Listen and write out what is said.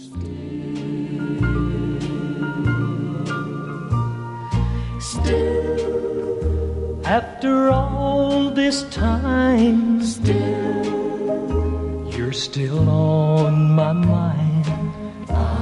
After all this time, you're still on my mind.